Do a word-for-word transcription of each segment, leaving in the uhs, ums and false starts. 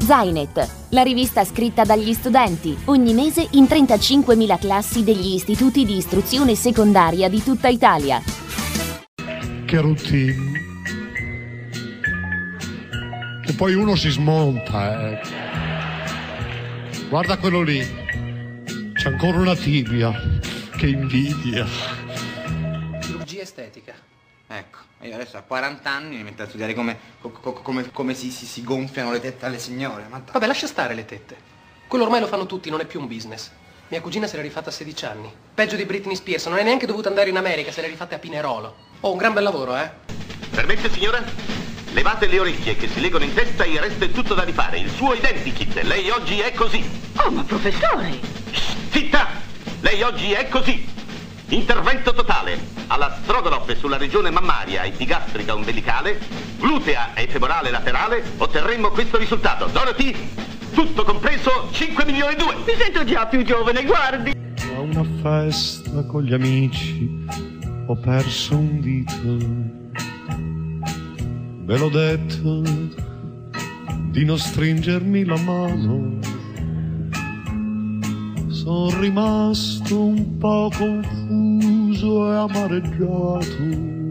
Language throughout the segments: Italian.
Zainet, la rivista scritta dagli studenti, ogni mese in trentacinquemila classi degli istituti di istruzione secondaria di tutta Italia. Che routine. E poi uno si smonta, eh. Guarda quello lì, c'è ancora una tibia, che invidia. Chirurgia estetica. Ecco, io adesso a quaranta anni mi metto a studiare come, co- come, come si, si, si gonfiano le tette alle signore. Ma vabbè, lascia stare le tette. Quello ormai lo fanno tutti, non è più un business. Mia cugina se l'è rifatta a sedici anni. Peggio di Britney Spears, non è neanche dovuta andare in America, se l'è rifatta a Pinerolo. Oh, un gran bel lavoro, eh? Permette, signora? Levate le orecchie che si legano in testa e il resto è tutto da rifare. Il suo identikit. Lei oggi è così. Oh, ma professore! Zitta! Lei oggi è così. Intervento totale. Alla Stroganoff sulla regione mammaria, epigastrica ombelicale, glutea e femorale laterale, otterremmo questo risultato. Dorothy, tutto compreso, cinque milioni e due. Mi sento già più giovane, guardi. A una festa con gli amici ho perso un dito. Ve l'ho detto di non stringermi la mano. Sono rimasto un po' confuso e amareggiato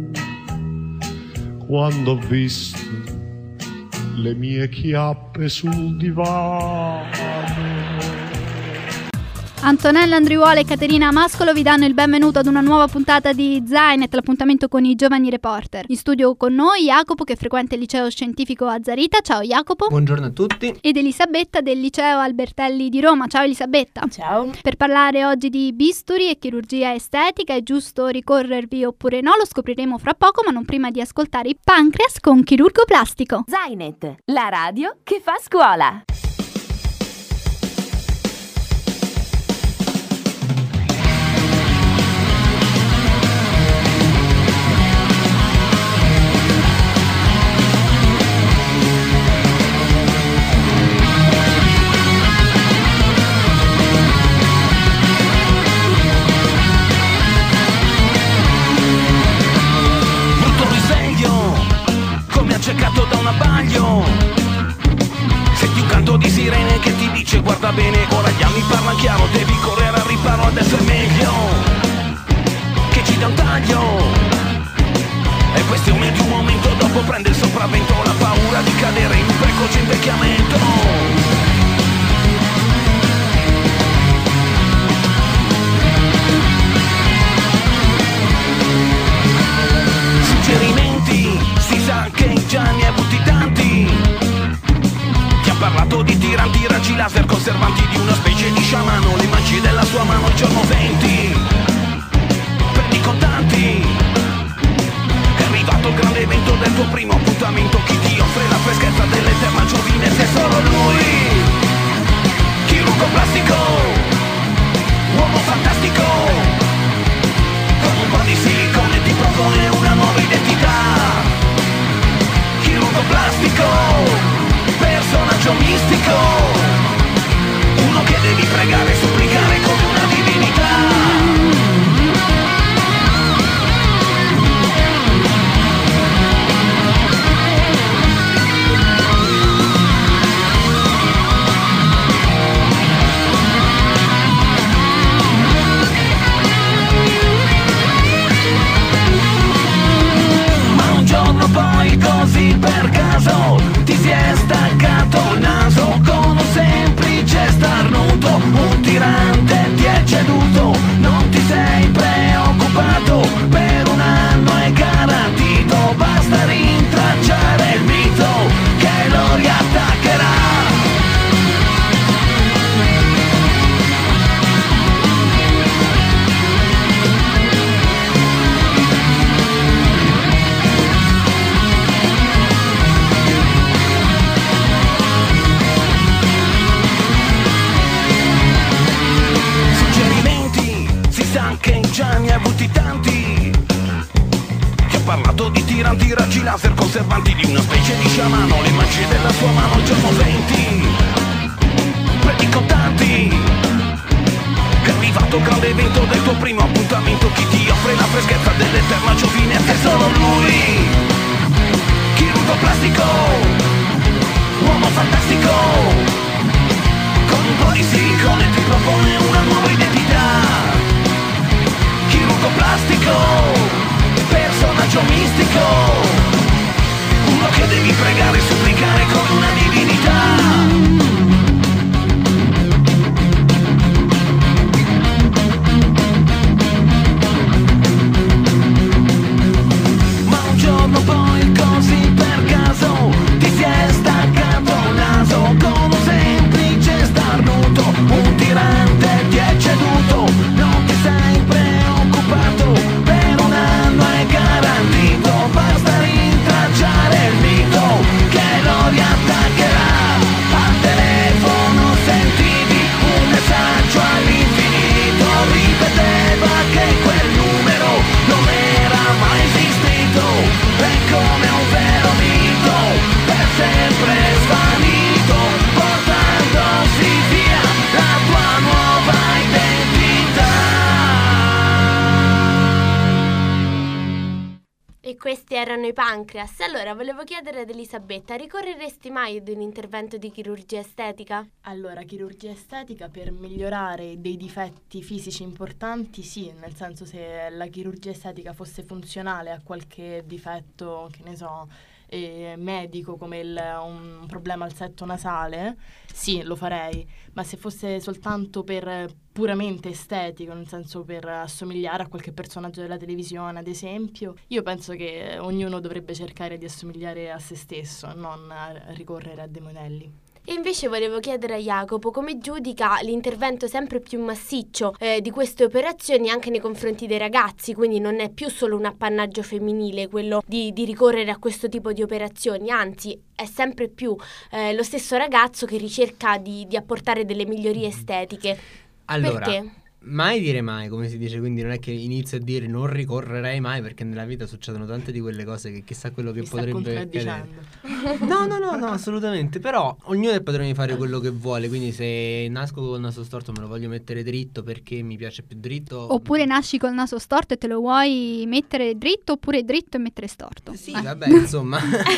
quando ho visto le mie chiappe sul divano. Antonella Andriuola e Caterina Mascolo vi danno il benvenuto ad una nuova puntata di Zainet, l'appuntamento con i giovani reporter. In studio con noi Jacopo, che frequenta il liceo scientifico Azzarita. Ciao Jacopo. Buongiorno a tutti. Ed Elisabetta del liceo Albertelli di Roma. Ciao Elisabetta. Ciao. Per parlare oggi di bisturi e chirurgia estetica, è giusto ricorrervi oppure no? Lo scopriremo fra poco, ma non prima di ascoltare i Pancreas con Chirurgo Plastico. Zainet, la radio che fa scuola. Cercato da un abbaglio, senti un canto di sirene che ti dice guarda bene, ora gli ami parla chiaro, devi correre al riparo, adesso è meglio che ci dà un taglio. È questione di un momento, dopo prende il sopravvento la paura di cadere in un precoce invecchiamento. Suggerimenti, si sa che già ne hai avuti tanti. Ti ha parlato di tiranti, raggi laser conservanti, di una specie di sciamano, le magie della sua mano il giorno venti. Prendi contanti. È arrivato il grande evento del tuo primo appuntamento, chi ti offre la freschezza dell'eterna giovinezza è solo lui. Chirurgo plastico, uomo fantastico, con un po' di silicone ti propone una nuova identità. Chirurgo plastico, personaggio mistico, uno che devi pregare e supplicare come una divinità. Poi così per caso ti si è staccato il naso con un semplice starnuto, un tirante ti è ceduto, non ti sei preoccupato, per un anno è garantito, basta rintracciare il mito che lo riattaccherà. Già ne hai avuti tanti. Ti ha parlato di tiranti, raggi laser conservanti, di una specie di sciamano, le magie della sua mano il giorno venti. Prendi contanti. È arrivato il grande evento del tuo primo appuntamento, chi ti offre la freschezza dell'eterna giovinezza è solo lui. Chirurgo plastico, uomo fantastico, pregare e supplicare come una divinità. Ma un giorno poi così per caso ti si è staccato il naso con un semplice starnuto, un tirante ti è ceduto, non ti sei preoccupato, per un anno è garantito, basta rintracciare il mito che lo riattaccherà. Al telefono sentivi un messaggio all'infinito, ripeteva che quel numero non era mai esistito, è come un vero mito, per sempre svanito, portandosi via la tua nuova identità. E questi erano i Pancreas. Allora, volevo chiedere ad Elisabetta, ricorreresti mai ad un intervento di chirurgia estetica? Allora, chirurgia estetica per migliorare dei difetti fisici importanti, sì, nel senso, se la chirurgia estetica fosse funzionale a qualche difetto, che ne so, eh, medico, come il, un problema al setto nasale, sì, lo farei, ma se fosse soltanto per puramente estetico, nel senso per assomigliare a qualche personaggio della televisione, ad esempio, io penso che ognuno dovrebbe cercare di assomigliare a se stesso, non a ricorrere a dei modelli. E invece volevo chiedere a Jacopo come giudica l'intervento sempre più massiccio eh, di queste operazioni anche nei confronti dei ragazzi, quindi non è più solo un appannaggio femminile quello di, di ricorrere a questo tipo di operazioni, anzi è sempre più eh, lo stesso ragazzo che ricerca di, di apportare delle migliorie estetiche. Allora, perché? Mai dire mai, come si dice, quindi non è che inizio a dire non ricorrerei mai, perché nella vita succedono tante di quelle cose che chissà quello che Mi potrebbe sta accadere. No, no, no, no, assolutamente, però ognuno è padrone di fare quello che vuole, quindi se nasco col naso storto me lo voglio mettere dritto perché mi piace più dritto. Oppure nasci col naso storto e te lo vuoi mettere dritto, oppure dritto e mettere storto. Sì, eh. vabbè, insomma,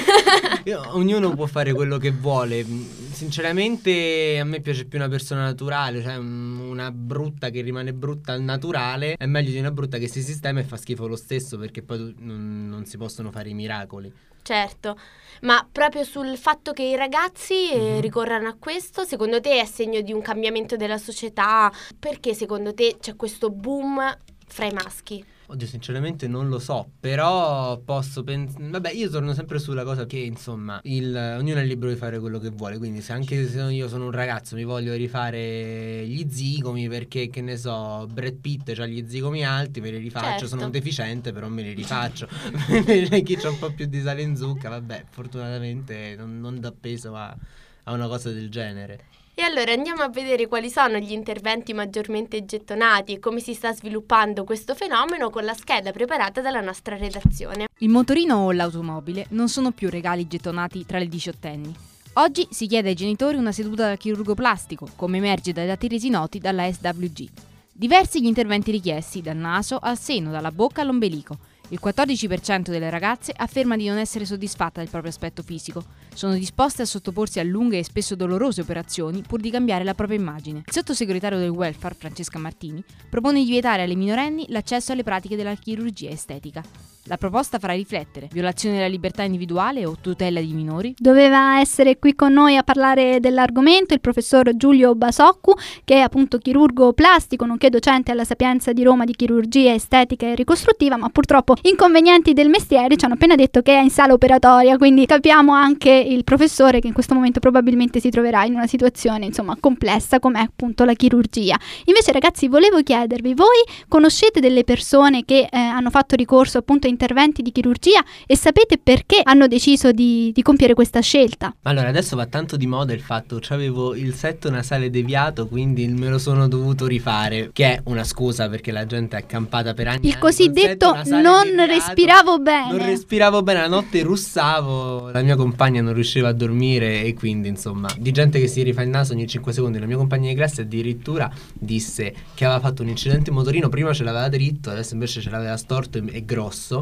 io, ognuno può fare quello che vuole. Sinceramente a me piace più una persona naturale, cioè un, una brutta che rimane brutta al naturale è meglio di una brutta che si sistema e fa schifo lo stesso, perché poi non, non si possono fare i miracoli. Certo, ma proprio sul fatto che i ragazzi eh, Mhm. ricorrano a questo, secondo te è segno di un cambiamento della società? Perché secondo te c'è questo boom fra i maschi? Oddio, sinceramente non lo so, però posso pensare. Vabbè, io torno sempre sulla cosa che, insomma, il, ognuno è libero di fare quello che vuole. Quindi, se anche se io sono un ragazzo, mi voglio rifare gli zigomi perché, che ne so, Brad Pitt ha gli zigomi alti, me li rifaccio. Certo. Sono un deficiente, però me li rifaccio. Invece chi c'ha un po' più di sale in zucca, vabbè, fortunatamente non, non dà peso a, a una cosa del genere. E allora andiamo a vedere quali sono gli interventi maggiormente gettonati e come si sta sviluppando questo fenomeno con la scheda preparata dalla nostra redazione. Il motorino o l'automobile non sono più regali gettonati tra le diciottenni. Oggi si chiede ai genitori una seduta da chirurgo plastico, come emerge dai dati resi noti dalla S W G. Diversi gli interventi richiesti, dal naso al seno, dalla bocca all'ombelico. Il quattordici per cento delle ragazze afferma di non essere soddisfatta del proprio aspetto fisico. Sono disposte a sottoporsi a lunghe e spesso dolorose operazioni pur di cambiare la propria immagine. Il sottosegretario del welfare, Francesca Martini, propone di vietare alle minorenni l'accesso alle pratiche della chirurgia estetica. La proposta farà riflettere: violazione della libertà individuale o tutela di minori? Doveva essere qui con noi a parlare dell'argomento il professor Giulio Basoccu, che è appunto chirurgo plastico, nonché docente alla Sapienza di Roma di chirurgia estetica e ricostruttiva, ma purtroppo inconvenienti del mestiere ci hanno appena detto che è in sala operatoria, quindi capiamo anche il professore che in questo momento probabilmente si troverà in una situazione insomma complessa come è appunto la chirurgia. Invece ragazzi, volevo chiedervi, voi conoscete delle persone che eh, hanno fatto ricorso appunto a interventi di chirurgia e sapete perché hanno deciso di, di compiere questa scelta? Allora, adesso va tanto di moda il fatto che avevo il setto nasale deviato, quindi me lo sono dovuto rifare, che è una scusa perché la gente è accampata per anni. Il cosiddetto non deviato, respiravo bene. Non respiravo bene, la notte russavo, la mia compagna non riusciva a dormire e quindi insomma, di gente che si rifà il naso ogni cinque secondi. La mia compagna di classe addirittura disse che aveva fatto un incidente in motorino, prima ce l'aveva dritto, adesso invece ce l'aveva storto e, e grosso.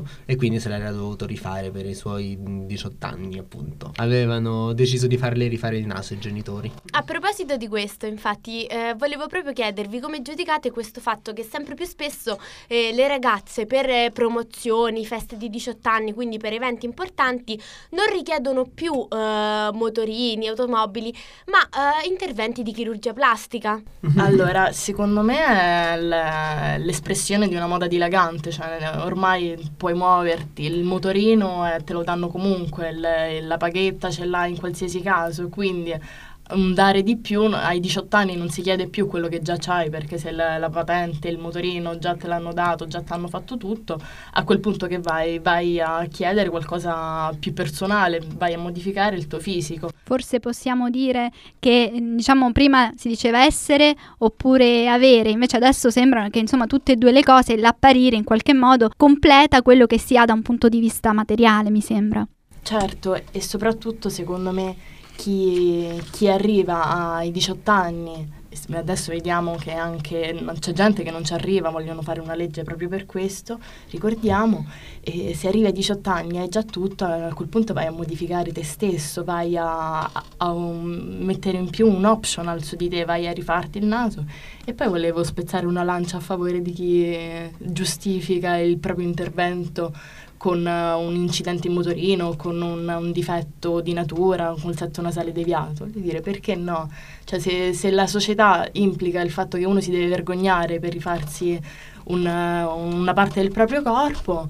naso e quindi se l'era dovuto rifare per i suoi diciotto anni, appunto. Avevano deciso di farle rifare il naso i genitori. A proposito di questo, infatti, eh, volevo proprio chiedervi come giudicate questo fatto che sempre più spesso eh, le ragazze per eh, promozioni, feste di diciotto anni, quindi per eventi importanti, non richiedono più eh, motorini, automobili, ma eh, interventi di chirurgia plastica. Allora, secondo me è l- l'espressione di una moda dilagante, cioè ormai puoi muoverti, il motorino eh, te lo danno comunque, il, la paghetta ce l'hai in qualsiasi caso, quindi um, dare di più, ai diciotto anni non si chiede più quello che già c'hai, perché se la, la patente, il motorino già te l'hanno dato, già ti hanno fatto tutto, a quel punto che vai? Vai a chiedere qualcosa più personale, vai a modificare il tuo fisico. Forse possiamo dire che, diciamo, prima si diceva essere oppure avere, invece adesso sembrano che, insomma, tutte e due le cose, l'apparire in qualche modo completa quello che si ha da un punto di vista materiale, mi sembra. Certo, e soprattutto secondo me chi, chi arriva ai diciotto anni, adesso vediamo che anche c'è gente che non ci arriva, vogliono fare una legge proprio per questo, ricordiamo, e se arrivi ai diciotto anni hai già tutto, a quel punto vai a modificare te stesso, vai a, a, a um, mettere in più un optional su di te, vai a rifarti il naso. E poi volevo spezzare una lancia a favore di chi giustifica il proprio intervento con uh, un incidente in motorino, con un, un difetto di natura, con il setto nasale deviato. Voglio dire, perché no? Cioè, se, se la società implica il fatto che uno si deve vergognare per rifarsi un, uh, una parte del proprio corpo,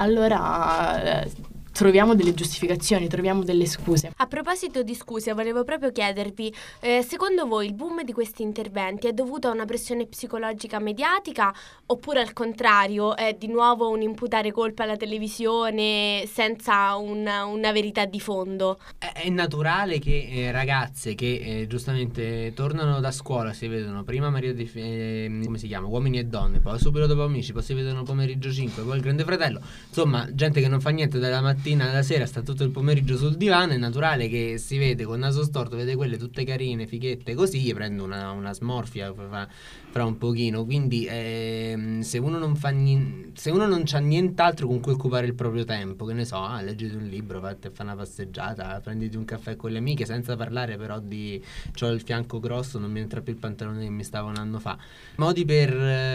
allora uh, troviamo delle giustificazioni, troviamo delle scuse. A proposito di scuse, volevo proprio chiedervi, eh, secondo voi il boom di questi interventi è dovuto a una pressione psicologica mediatica oppure al contrario è di nuovo un imputare colpa alla televisione senza una, una verità di fondo? È, è naturale che eh, ragazze che eh, giustamente tornano da scuola, si vedono prima Maria di, eh, come si chiama, Uomini e Donne, poi subito dopo Amici, poi si vedono Pomeriggio cinque, poi Il Grande Fratello, insomma gente che non fa niente dalla mattina alla sera, sta tutto il pomeriggio sul divano, è naturale che si vede con naso storto, vede quelle tutte carine, fighette così, gli prende una, una smorfia fra, fra un pochino, quindi ehm, se uno non fa ni- se uno non c'ha nient'altro con cui occupare il proprio tempo, che ne so, ah, leggiti un libro, fate fa una passeggiata, prenditi un caffè con le amiche, senza parlare però di c'ho il fianco grosso, non mi entra più il pantalone che mi stavo un anno fa, modi per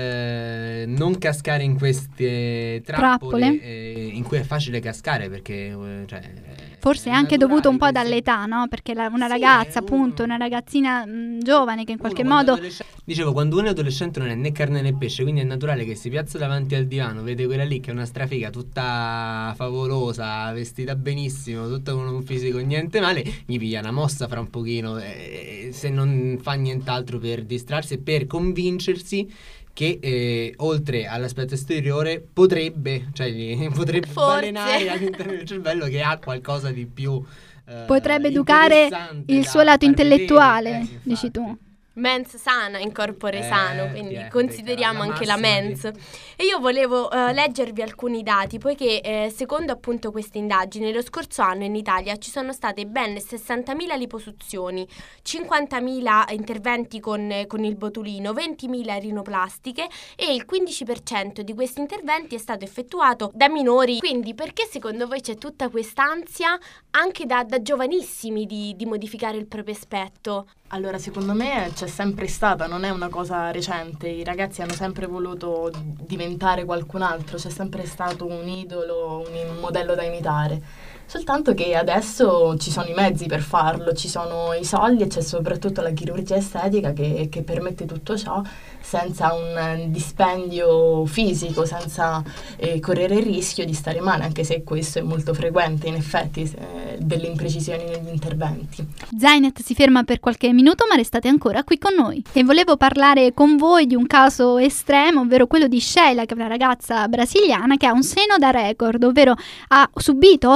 eh, non cascare in queste trappole, trappole. Eh, in cui è facile cascare, perché cioè, forse è anche dovuto un po' dall'età, no? Perché la, una sì, ragazza, appunto, una ragazzina mh, giovane che in qualche modo... Dicevo, quando uno è adolescente non è né carne né pesce, quindi è naturale che si piazza davanti al divano, vede quella lì che è una strafiga tutta favolosa, vestita benissimo, tutta con un fisico niente male, gli piglia una mossa fra un pochino, eh, se non fa nient'altro per distrarsi e per convincersi che eh, oltre all'aspetto esteriore potrebbe, cioè gli, potrebbe balenare all'interno del cervello che ha qualcosa di più eh, potrebbe educare il suo lato intellettuale, vedere, eh, dici tu. Mens sana in corpore eh, sano, quindi eh, consideriamo la anche la mens. Di... E io volevo uh, leggervi alcuni dati, poiché eh, secondo appunto queste indagini, lo scorso anno in Italia ci sono state ben sessantamila liposuzioni, cinquantamila interventi con, con il botulino, ventimila rinoplastiche e il quindici per cento di questi interventi è stato effettuato da minori. Quindi perché secondo voi c'è tutta quest'ansia anche da, da giovanissimi di, di modificare il proprio aspetto? Allora, secondo me c'è sempre stata, non è una cosa recente, i ragazzi hanno sempre voluto diventare qualcun altro, c'è sempre stato un idolo, un modello da imitare, soltanto che adesso ci sono i mezzi per farlo, ci sono i soldi e c'è soprattutto la chirurgia estetica che, che permette tutto ciò senza un dispendio fisico, senza eh, correre il rischio di stare male, anche se questo è molto frequente in effetti, eh, delle imprecisioni negli interventi. Zainet si ferma per qualche minuto, ma restate ancora qui con noi. E volevo parlare con voi di un caso estremo, ovvero quello di Sheila, che è una ragazza brasiliana che ha un seno da record, ovvero ha subito otto operazioni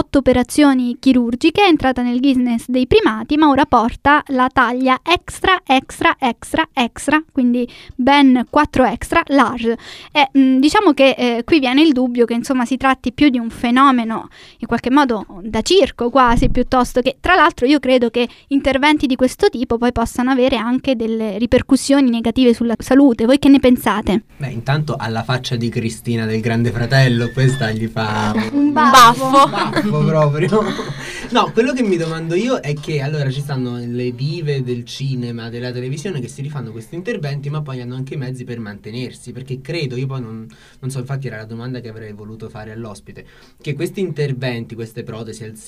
operazioni chirurgiche, è entrata nel Guinness dei primati, ma ora porta la taglia extra, extra, extra, extra, quindi ben quattro extra, large. E mh, diciamo che eh, qui viene il dubbio che insomma si tratti più di un fenomeno in qualche modo da circo quasi, piuttosto che, tra l'altro io credo che interventi di questo tipo poi possano avere anche delle ripercussioni negative sulla salute. Voi che ne pensate? Beh, intanto alla faccia di Cristina del Grande Fratello, questa gli fa un baffo, un baffo proprio. No, quello che mi domando io è che allora ci stanno le dive del cinema, della televisione che si rifanno questi interventi, ma poi hanno anche i mezzi per mantenersi, perché credo, io poi non, non so, infatti era la domanda che avrei voluto fare all'ospite, che questi interventi, queste protesi al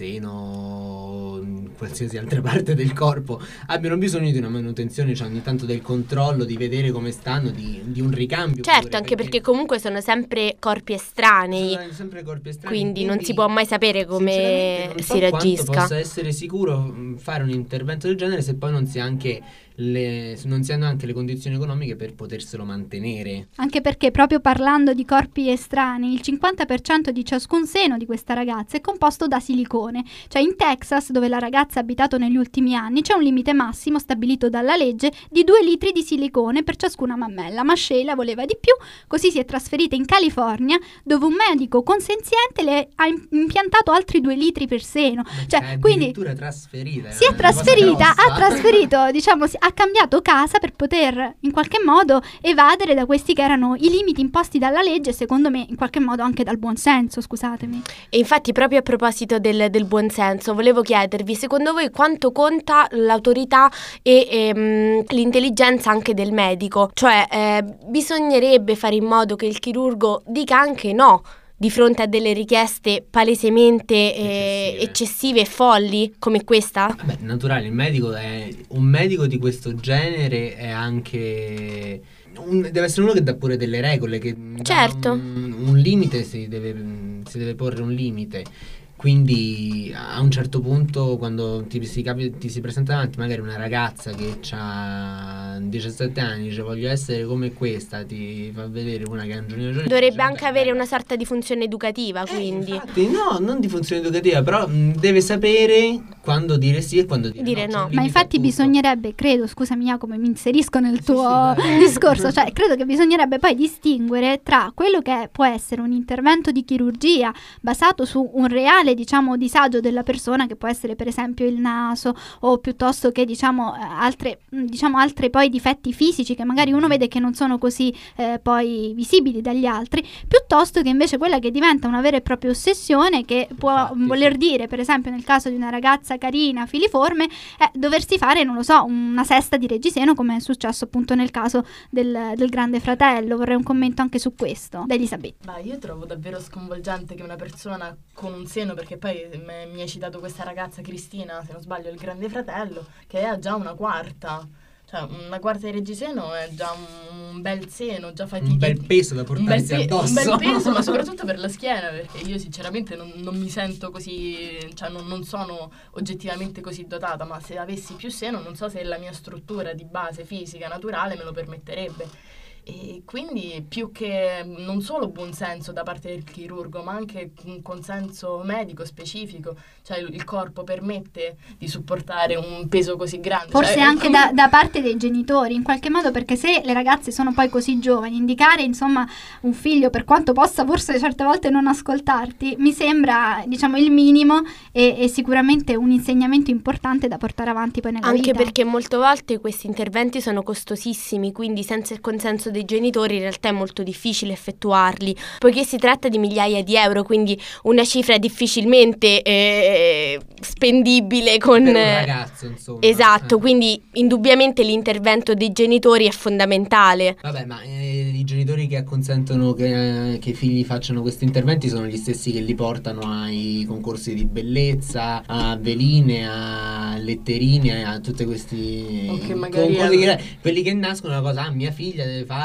seno, in qualsiasi altra parte del corpo, abbiano bisogno di una manutenzione, cioè ogni tanto del controllo, di vedere come stanno, di, di un ricambio. Certo, pure, anche perché... perché comunque sono sempre corpi estranei, sono sempre corpi estranei, quindi, quindi non si può mai sapere come non si so reagisca. Quanto possa essere sicuro mh, fare un intervento del genere se poi non si ha anche le, non si hanno anche le condizioni economiche per poterselo mantenere. Anche perché proprio parlando di corpi estranei, il cinquanta per cento di ciascun seno di questa ragazza è composto da silicone. Cioè in Texas, dove la ragazza ha abitato negli ultimi anni, c'è un limite massimo stabilito dalla legge di due litri di silicone per ciascuna mammella, ma Sheila voleva di più, così si è trasferita in California, dove un medico consenziente le ha impiantato altri due litri per seno. Cioè, quindi trasferita, si è trasferita, ha trasferito, diciamo, ha cambiato casa per poter in qualche modo evadere da questi che erano i limiti imposti dalla legge, secondo me in qualche modo anche dal buonsenso, scusatemi. E infatti proprio a proposito del, del buonsenso, volevo chiedervi, secondo voi quanto conta l'autorità e ehm, l'intelligenza anche del medico? Cioè eh, bisognerebbe fare in modo che il chirurgo dica anche no di fronte a delle richieste palesemente eh, eccessive e folli come questa? Beh, naturale, il medico è un medico di questo genere è anche un, deve essere uno che dà pure delle regole, che certo. un, un limite si deve, si deve porre un limite. Quindi a un certo punto, quando ti si, capi, ti si presenta davanti magari una ragazza che ha diciassette anni, dice voglio essere come questa, ti fa vedere una che ha un giorno giorno dovrebbe anche avere una sorta di funzione educativa, quindi eh, infatti, no, non di funzione educativa, però mh, deve sapere quando dire sì e quando dire, dire no, no. Ma infatti appunto. bisognerebbe, credo, scusami Jacopo, mi inserisco nel tuo sì, sì, discorso, cioè credo che bisognerebbe poi distinguere tra quello che può essere un intervento di chirurgia basato su un reale, diciamo, disagio della persona, che può essere per esempio il naso o piuttosto che diciamo altre diciamo altre poi difetti fisici che magari uno vede che non sono così eh, poi visibili dagli altri, piuttosto che invece quella che diventa una vera e propria ossessione, che può Infatti, voler sì. dire per esempio nel caso di una ragazza carina, filiforme, è doversi fare, non lo so, una sesta di reggiseno, come è successo appunto nel caso del, del Grande Fratello. Vorrei un commento anche su questo da Elisabetta. Ma io trovo davvero sconvolgente che una persona con un seno, perché poi mi hai citato questa ragazza Cristina, se non sbaglio, il Grande Fratello, che ha già una quarta. Cioè, una quarta di reggiseno è già un, un bel seno, già fatica. Un bel peso da portarsi un addosso. Un bel peso, ma soprattutto per la schiena, perché io sinceramente non, non mi sento così, cioè non, non sono oggettivamente così dotata, ma se avessi più seno non so se la mia struttura di base fisica naturale me lo permetterebbe. E quindi più che non solo buon senso da parte del chirurgo, ma anche un consenso medico specifico, cioè il corpo permette di supportare un peso così grande. Forse cioè, anche come... da, da parte dei genitori in qualche modo, perché se le ragazze sono poi così giovani, indicare insomma un figlio, per quanto possa forse certe volte non ascoltarti, mi sembra diciamo il minimo e, e sicuramente un insegnamento importante da portare avanti poi nella anche vita. Anche perché molte volte questi interventi sono costosissimi, quindi senza il consenso dei genitori in realtà è molto difficile effettuarli, poiché si tratta di migliaia di euro, quindi una cifra difficilmente eh, spendibile con per un ragazzo, insomma. Esatto, eh. quindi indubbiamente l'intervento dei genitori è fondamentale. Vabbè, ma eh, i genitori che acconsentono che, eh, che i figli facciano questi interventi sono gli stessi che li portano ai concorsi di bellezza, a veline, a letterine, a tutti questi okay, magari concorsi che, quelli che nascono una cosa, ah, mia figlia deve fare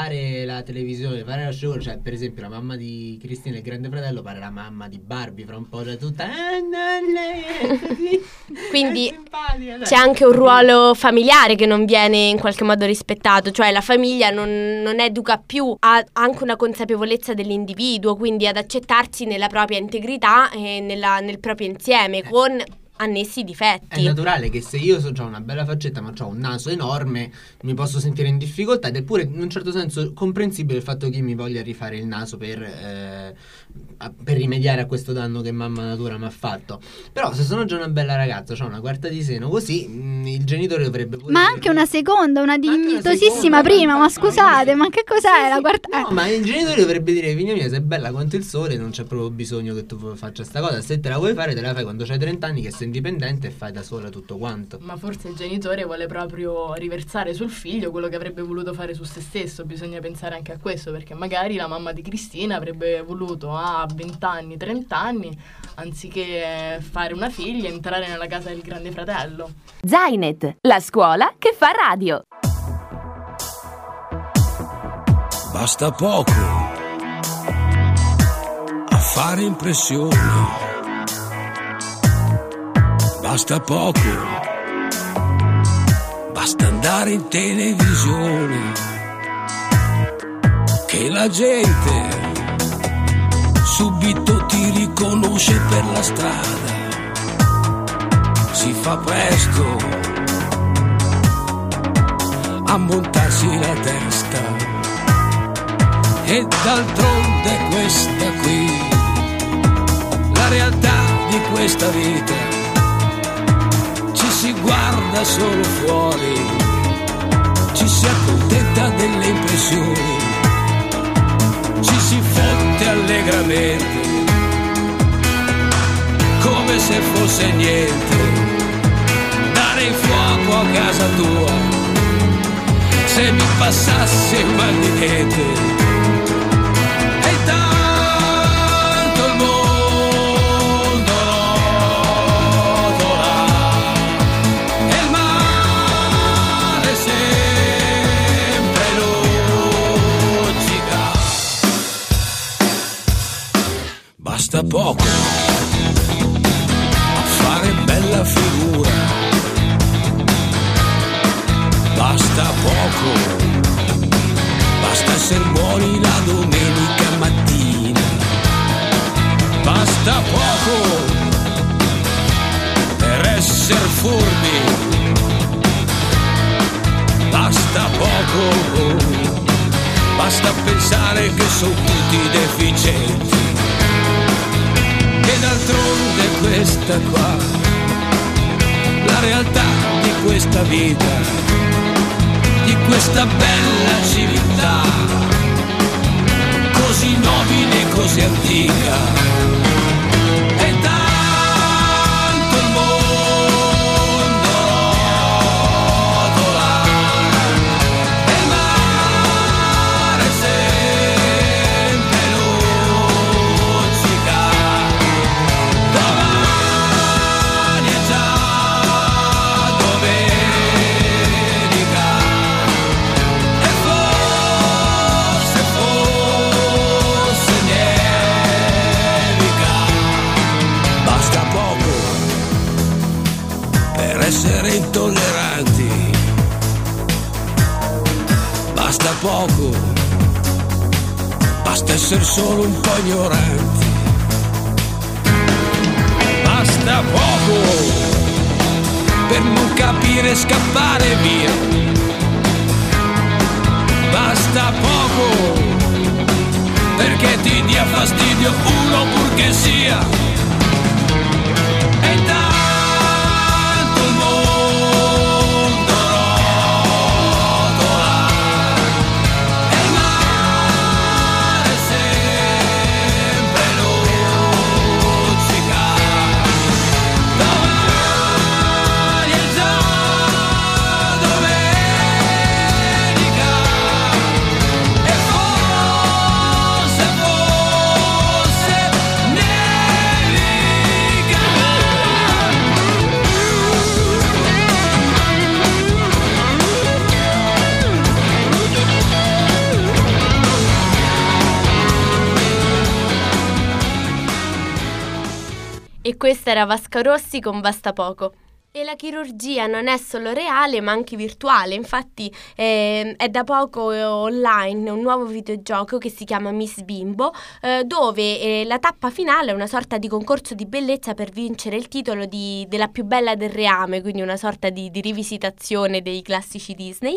fare la televisione, fare la show, cioè per esempio la mamma di Cristina il Grande Fratello pare la mamma di Barbie fra un po', cioè tutta ah, no, lei è così. Quindi c'è anche un ruolo familiare che non viene in qualche modo rispettato, cioè la famiglia non, non educa più, ha anche una consapevolezza dell'individuo, quindi ad accettarsi nella propria integrità e nella, nel proprio insieme, con annessi difetti. È naturale che se io so, ho una bella faccetta ma ho un naso enorme mi posso sentire in difficoltà, ed è pure in un certo senso comprensibile il fatto che mi voglia rifare il naso per, eh, per rimediare a questo danno che mamma natura mi ha fatto. Però se sono già una bella ragazza, ho una quarta di seno così, mh, il genitore dovrebbe pure ma dire, anche una seconda, una dignitosissima seconda, prima, ma ma scusate, ma che cos'è sì, la sì, quarta? no, ma il genitore dovrebbe dire figlia mia, sei bella quanto il sole, non c'è proprio bisogno che tu faccia sta cosa, se te la vuoi fare te la fai quando c'hai trenta anni che sei indipendente e fai da sola tutto quanto. Ma forse il genitore vuole proprio riversare sul figlio quello che avrebbe voluto fare su se stesso. Bisogna pensare anche a questo, perché magari la mamma di Cristina avrebbe voluto a venti anni, trenta anni, anziché fare una figlia, entrare nella casa del Grande Fratello. Zainet, la scuola che fa radio. Basta poco a fare impressione. Basta poco, basta andare in televisione, che la gente subito ti riconosce per la strada. Si fa presto a montarsi la testa, e d'altronde questa qui, la realtà di questa vita. Si guarda solo fuori, ci si accontenta delle impressioni, ci si fotte allegramente, come se fosse niente, dare il fuoco a casa tua, se mi passasse il mal di niente. E tanto il mondo basta poco a fare bella figura, basta poco, basta essere buoni la domenica mattina, basta poco per essere furbi, basta poco, basta pensare che sono tutti deficienti. E d'altronde questa qua, la realtà di questa vita, di questa bella civiltà, così nobile e così antica. E tanto il mondo rotola, e il mare sempre luccica. Domani è già domenica, e forse, forse nevica. Basta poco per essere intolleranti, basta poco, basta essere solo un po' ignoranti. Basta poco per non capire e scappare via. Basta poco perché ti dia fastidio uno purché sia. E tanto il mondo rotola, e il mare sempre luccica. Domani è già domenica, e forse, forse nevica. E questa era Vasco Rossi con Basta Poco. E la chirurgia non è solo reale ma anche virtuale, infatti eh, è da poco eh, online un nuovo videogioco che si chiama Miss Bimbo, eh, dove eh, la tappa finale è una sorta di concorso di bellezza per vincere il titolo di, della più bella del reame, quindi una sorta di, di rivisitazione dei classici Disney,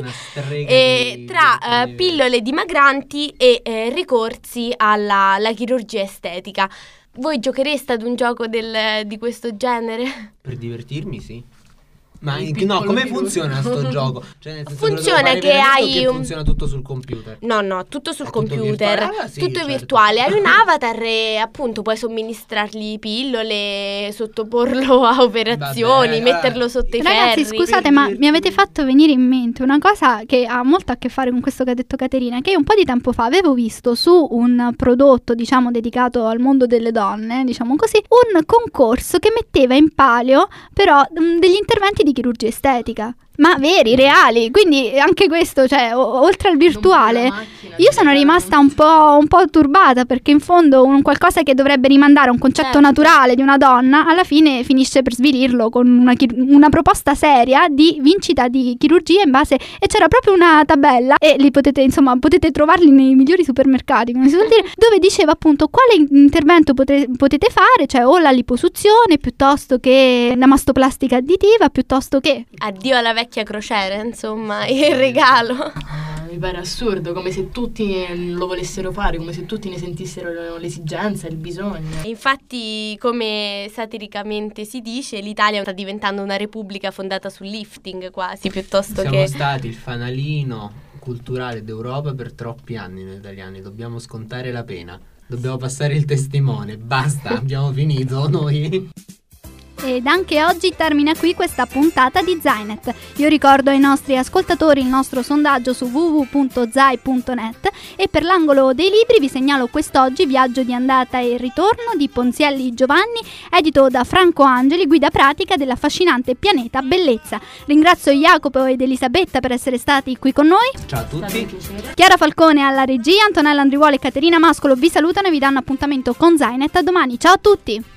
e di, tra eh, pillole dimagranti e eh, ricorsi alla, alla chirurgia estetica. Voi giochereste ad un gioco del, di questo genere? Per divertirmi, sì. Ma in, no, come chirurgo. funziona sto gioco? Cioè, nel senso funziona che, che hai che un... funziona tutto sul computer. No, no, tutto sul è computer. Tutto, ah, sì, tutto certo. virtuale. Hai un avatar e appunto puoi somministrargli pillole, sottoporlo a operazioni, Vabbè, metterlo sotto i Ragazzi, ferri. scusate, ma mi avete fatto venire in mente una cosa che ha molto a che fare con questo che ha detto Caterina, che un po' di tempo fa avevo visto su un prodotto, diciamo, dedicato al mondo delle donne, diciamo così, un concorso che metteva in palio però mh, degli interventi di chirurgia estetica. Ma veri, reali, quindi anche questo, cioè, o- oltre al virtuale, io sono rimasta un po', un po' turbata, perché in fondo un qualcosa che dovrebbe rimandare a un concetto certo. naturale di una donna, alla fine finisce per svilirlo con una, chir- una proposta seria di vincita di chirurgia in base, e c'era proprio una tabella, e li potete, insomma, potete trovarli nei migliori supermercati, come si suol dire, dove diceva appunto quale intervento pote- potete fare, cioè o la liposuzione, piuttosto che la mastoplastica additiva, piuttosto che... Addio alla vecchia crociera, insomma, il regalo. Ah, mi pare assurdo, come se tutti lo volessero fare, come se tutti ne sentissero l'esigenza, il bisogno. Infatti, come satiricamente si dice, l'Italia sta diventando una repubblica fondata sul lifting quasi, piuttosto Siamo che... Siamo stati il fanalino culturale d'Europa per troppi anni noi italiani, dobbiamo scontare la pena, dobbiamo passare il testimone, basta, abbiamo finito noi. Ed anche oggi termina qui questa puntata di Zainet. Io ricordo ai nostri ascoltatori il nostro sondaggio su w w w punto zai punto net, e per l'angolo dei libri vi segnalo quest'oggi Viaggio di andata e ritorno di Ponzielli Giovanni, edito da Franco Angeli, guida pratica dell'affascinante pianeta Bellezza. Ringrazio Jacopo ed Elisabetta per essere stati qui con noi. Ciao a tutti. Chiara Falcone alla regia, Antonella Andriuolo e Caterina Mascolo vi salutano e vi danno appuntamento con Zainet a domani. Ciao a tutti.